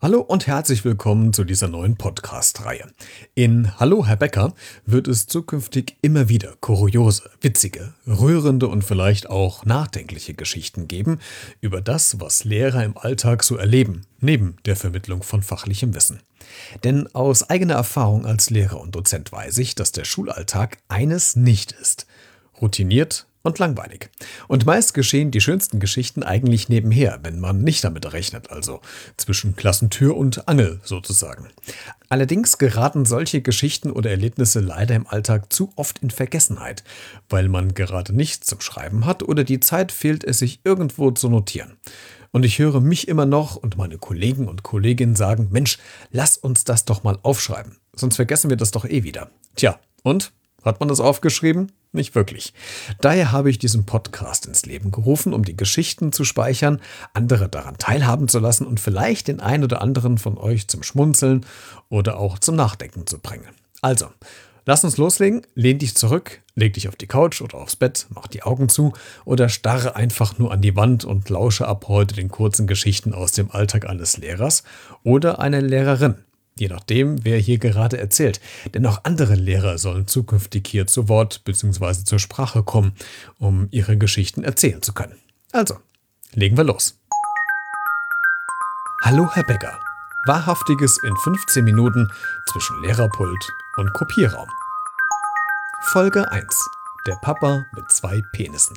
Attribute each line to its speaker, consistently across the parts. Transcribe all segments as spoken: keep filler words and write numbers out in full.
Speaker 1: Hallo und herzlich willkommen zu dieser neuen Podcast-Reihe. In Hallo, Herr Becker wird es zukünftig immer wieder kuriose, witzige, rührende und vielleicht auch nachdenkliche Geschichten geben über das, was Lehrer im Alltag so erleben, neben der Vermittlung von fachlichem Wissen. Denn aus eigener Erfahrung als Lehrer und Dozent weiß ich, dass der Schulalltag eines nicht ist: routiniert und langweilig. Und meist geschehen die schönsten Geschichten eigentlich nebenher, wenn man nicht damit rechnet, also zwischen Klassentür und Angel sozusagen. Allerdings geraten solche Geschichten oder Erlebnisse leider im Alltag zu oft in Vergessenheit, weil man gerade nichts zum Schreiben hat oder die Zeit fehlt, es sich irgendwo zu notieren. Und ich höre mich immer noch und meine Kollegen und Kolleginnen sagen: Mensch, lass uns das doch mal aufschreiben, sonst vergessen wir das doch eh wieder. Tja, und? Hat man das aufgeschrieben? Nicht wirklich. Daher habe ich diesen Podcast ins Leben gerufen, um die Geschichten zu speichern, andere daran teilhaben zu lassen und vielleicht den einen oder anderen von euch zum Schmunzeln oder auch zum Nachdenken zu bringen. Also, lass uns loslegen, lehn dich zurück, leg dich auf die Couch oder aufs Bett, mach die Augen zu oder starre einfach nur an die Wand und lausche ab heute den kurzen Geschichten aus dem Alltag eines Lehrers oder einer Lehrerin. Je nachdem, wer hier gerade erzählt. Denn auch andere Lehrer sollen zukünftig hier zu Wort bzw. zur Sprache kommen, um ihre Geschichten erzählen zu können. Also, legen wir los. Hallo, Herr Becker. Wahrhaftiges in fünfzehn Minuten zwischen Lehrerpult und Kopierraum. Folge eins. Der Papa mit zwei Penissen.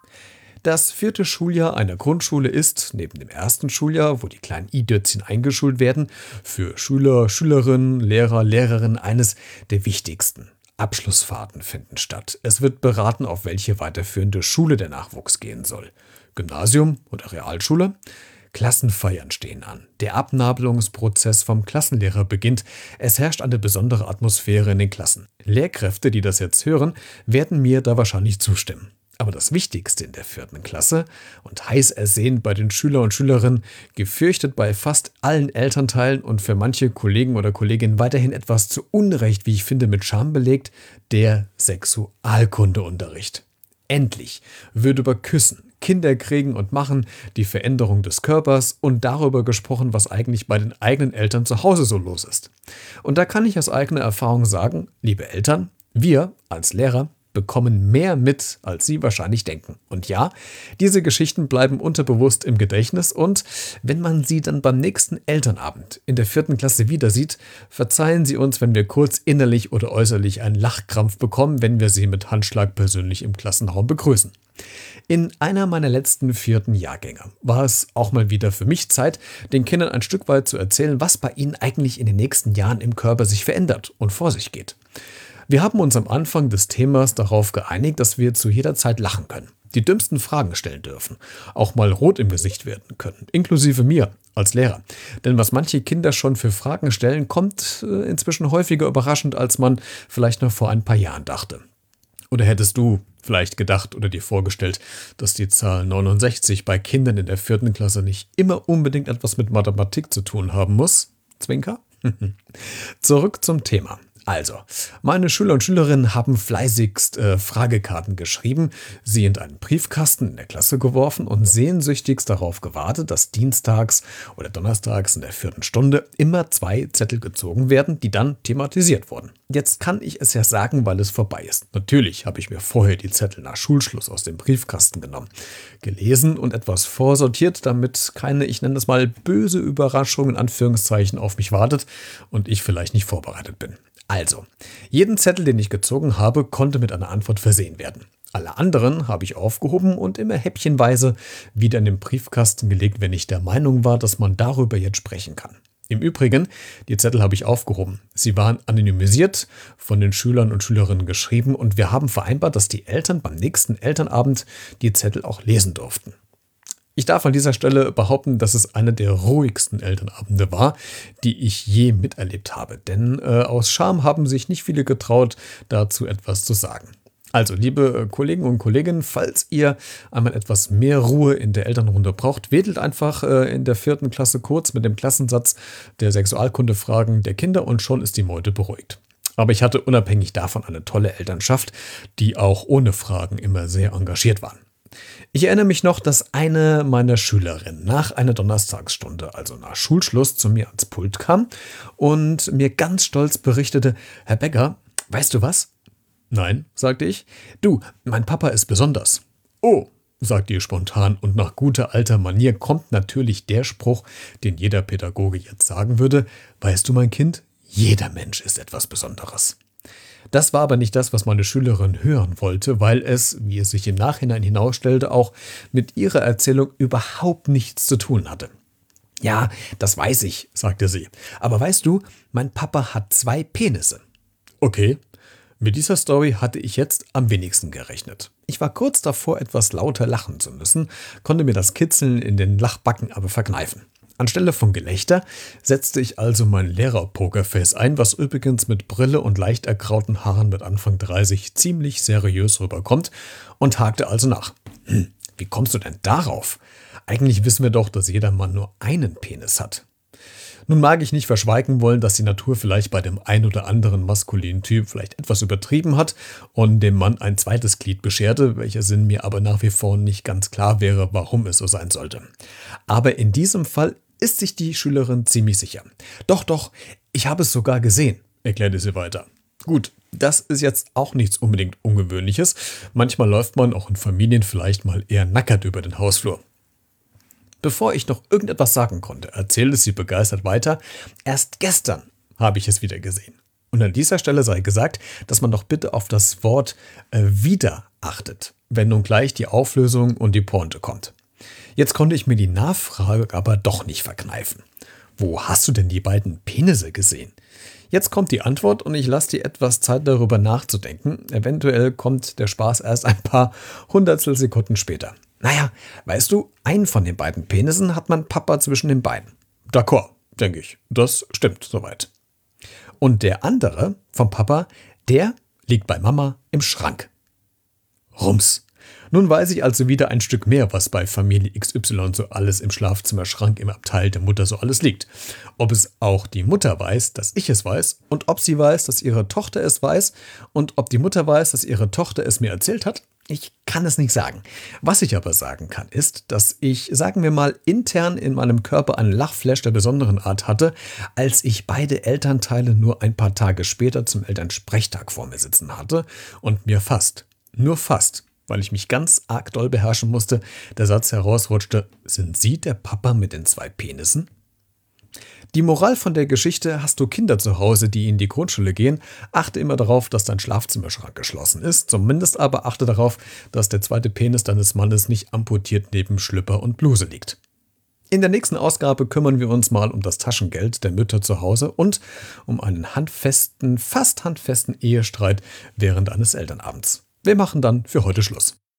Speaker 1: Das vierte Schuljahr einer Grundschule ist, neben dem ersten Schuljahr, wo die kleinen I-Dötzchen eingeschult werden, für Schüler, Schülerinnen, Lehrer, Lehrerinnen eines der wichtigsten. Abschlussfahrten finden statt. Es wird beraten, auf welche weiterführende Schule der Nachwuchs gehen soll. Gymnasium oder Realschule? Klassenfeiern stehen an. Der Abnabelungsprozess vom Klassenlehrer beginnt. Es herrscht eine besondere Atmosphäre in den Klassen. Lehrkräfte, die das jetzt hören, werden mir da wahrscheinlich zustimmen. Aber das Wichtigste in der vierten Klasse und heiß ersehnt bei den Schüler und Schülerinnen, gefürchtet bei fast allen Elternteilen und für manche Kollegen oder Kolleginnen weiterhin etwas zu Unrecht, wie ich finde, mit Scham belegt, der Sexualkundeunterricht. Endlich wird über Küssen, Kinderkriegen und Machen, die Veränderung des Körpers und darüber gesprochen, was eigentlich bei den eigenen Eltern zu Hause so los ist. Und da kann ich aus eigener Erfahrung sagen, liebe Eltern, wir als Lehrer bekommen mehr mit, als Sie wahrscheinlich denken. Und ja, diese Geschichten bleiben unterbewusst im Gedächtnis und wenn man sie dann beim nächsten Elternabend in der vierten Klasse wieder sieht, verzeihen Sie uns, wenn wir kurz innerlich oder äußerlich einen Lachkrampf bekommen, wenn wir sie mit Handschlag persönlich im Klassenraum begrüßen. In einer meiner letzten vierten Jahrgänge war es auch mal wieder für mich Zeit, den Kindern ein Stück weit zu erzählen, was bei ihnen eigentlich in den nächsten Jahren im Körper sich verändert und vor sich geht. Wir haben uns am Anfang des Themas darauf geeinigt, dass wir zu jeder Zeit lachen können, die dümmsten Fragen stellen dürfen, auch mal rot im Gesicht werden können, inklusive mir als Lehrer. Denn was manche Kinder schon für Fragen stellen, kommt äh, inzwischen häufiger überraschend, als man vielleicht noch vor ein paar Jahren dachte. Oder hättest du vielleicht gedacht oder dir vorgestellt, dass die Zahl neunundsechzig bei Kindern in der vierten Klasse nicht immer unbedingt etwas mit Mathematik zu tun haben muss? Zwinker? Zurück zum Thema. Also, meine Schüler und Schülerinnen haben fleißigst äh, Fragekarten geschrieben, sie in einen Briefkasten in der Klasse geworfen und sehnsüchtigst darauf gewartet, dass dienstags oder donnerstags in der vierten Stunde immer zwei Zettel gezogen werden, die dann thematisiert wurden. Jetzt kann ich es ja sagen, weil es vorbei ist. Natürlich habe ich mir vorher die Zettel nach Schulschluss aus dem Briefkasten genommen, gelesen und etwas vorsortiert, damit keine, ich nenne es mal, böse Überraschung in Anführungszeichen auf mich wartet und ich vielleicht nicht vorbereitet bin. Also, jeden Zettel, den ich gezogen habe, konnte mit einer Antwort versehen werden. Alle anderen habe ich aufgehoben und immer häppchenweise wieder in den Briefkasten gelegt, wenn ich der Meinung war, dass man darüber jetzt sprechen kann. Im Übrigen, die Zettel habe ich aufgehoben. Sie waren anonymisiert, von den Schülern und Schülerinnen geschrieben und wir haben vereinbart, dass die Eltern beim nächsten Elternabend die Zettel auch lesen durften. Ich darf an dieser Stelle behaupten, dass es einer der ruhigsten Elternabende war, die ich je miterlebt habe. Denn äh, aus Scham haben sich nicht viele getraut, dazu etwas zu sagen. Also, liebe Kollegen und Kolleginnen, falls ihr einmal etwas mehr Ruhe in der Elternrunde braucht, wedelt einfach äh, in der vierten Klasse kurz mit dem Klassensatz der Sexualkundefragen der Kinder und schon ist die Meute beruhigt. Aber ich hatte unabhängig davon eine tolle Elternschaft, die auch ohne Fragen immer sehr engagiert waren. Ich erinnere mich noch, dass eine meiner Schülerinnen nach einer Donnerstagsstunde, also nach Schulschluss, zu mir ans Pult kam und mir ganz stolz berichtete: Herr Becker, weißt du was? Nein, sagte ich. Du, mein Papa ist besonders. Oh, sagte ihr spontan, und nach guter alter Manier kommt natürlich der Spruch, den jeder Pädagoge jetzt sagen würde: Weißt du, mein Kind, jeder Mensch ist etwas Besonderes. Das war aber nicht das, was meine Schülerin hören wollte, weil es, wie es sich im Nachhinein hinausstellte, auch mit ihrer Erzählung überhaupt nichts zu tun hatte. Ja, das weiß ich, sagte sie. Aber weißt du, mein Papa hat zwei Penisse. Okay. Mit dieser Story hatte ich jetzt am wenigsten gerechnet. Ich war kurz davor, etwas lauter lachen zu müssen, konnte mir das Kitzeln in den Lachbacken aber verkneifen. Anstelle von Gelächter setzte ich also mein Lehrer-Pokerface ein, was übrigens mit Brille und leicht ergrauten Haaren mit Anfang dreißig ziemlich seriös rüberkommt, und hakte also nach. Hm, wie kommst du denn darauf? Eigentlich wissen wir doch, dass jeder Mann nur einen Penis hat. Nun mag ich nicht verschweigen wollen, dass die Natur vielleicht bei dem ein oder anderen maskulinen Typ vielleicht etwas übertrieben hat und dem Mann ein zweites Glied bescherte, welcher Sinn mir aber nach wie vor nicht ganz klar wäre, warum es so sein sollte. Aber in diesem Fall ist sich die Schülerin ziemlich sicher. Doch, doch, ich habe es sogar gesehen, erklärte sie weiter. Gut, das ist jetzt auch nichts unbedingt Ungewöhnliches. Manchmal läuft man auch in Familien vielleicht mal eher nackert über den Hausflur. Bevor ich noch irgendetwas sagen konnte, erzählte sie begeistert weiter: Erst gestern habe ich es wieder gesehen. Und an dieser Stelle sei gesagt, dass man doch bitte auf das Wort äh, wieder achtet, wenn nun gleich die Auflösung und die Pointe kommt. Jetzt konnte ich mir die Nachfrage aber doch nicht verkneifen. Wo hast du denn die beiden Penisse gesehen? Jetzt kommt die Antwort und ich lasse dir etwas Zeit, darüber nachzudenken. Eventuell kommt der Spaß erst ein paar Hundertstel Sekunden später. Naja, weißt du, einen von den beiden Penissen hat mein Papa zwischen den Beinen. D'accord, denke ich. Das stimmt soweit. Und der andere vom Papa, der liegt bei Mama im Schrank. Rums. Nun weiß ich also wieder ein Stück mehr, was bei Familie X Y so alles im Schlafzimmerschrank im Abteil der Mutter so alles liegt. Ob es auch die Mutter weiß, dass ich es weiß, und ob sie weiß, dass ihre Tochter es weiß, und ob die Mutter weiß, dass ihre Tochter es mir erzählt hat, ich kann es nicht sagen. Was ich aber sagen kann, ist, dass ich, sagen wir mal, intern in meinem Körper einen Lachflash der besonderen Art hatte, als ich beide Elternteile nur ein paar Tage später zum Elternsprechtag vor mir sitzen hatte und mir fast, nur fast, weil ich mich ganz arg doll beherrschen musste, der Satz herausrutschte: Sind Sie der Papa mit den zwei Penissen? Die Moral von der Geschichte: Hast du Kinder zu Hause, die in die Grundschule gehen, achte immer darauf, dass dein Schlafzimmerschrank geschlossen ist. Zumindest aber achte darauf, dass der zweite Penis deines Mannes nicht amputiert neben Schlüpper und Bluse liegt. In der nächsten Ausgabe kümmern wir uns mal um das Taschengeld der Mütter zu Hause und um einen handfesten, fast handfesten Ehestreit während eines Elternabends. Wir machen dann für heute Schluss.